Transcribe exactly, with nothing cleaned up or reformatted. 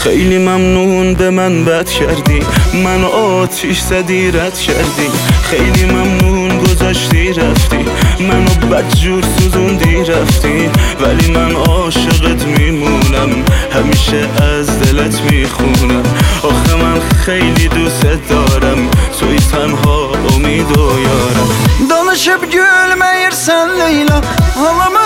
خیلی ممنون به من بد کردی، من آتیش زدی رد کردی. خیلی ممنون گذاشتی رفتی، منو بدجور سوزوندی رفتی. ولی من عاشقت میمونم، همیشه از دلت میخونم. آخه من خیلی دوست دارم، توی تنها امید و یارم. Danışıp gülmeyirsen Leyla, ağlama